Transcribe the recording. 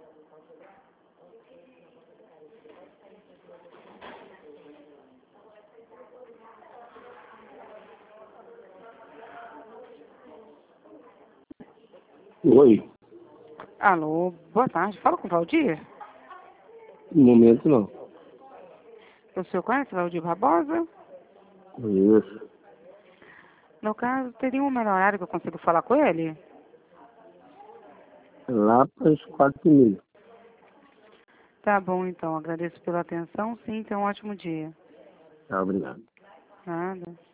Oi. Alô, boa tarde. Fala com o Valdir? No momento não. O senhor conhece Valdir Barbosa? Conheço. No caso, teria um melhor horário que eu consigo falar com ele? Lá para as 4h30. Tá bom, então. Agradeço pela atenção. Sim, tenha um ótimo dia. Tá, obrigado. Nada.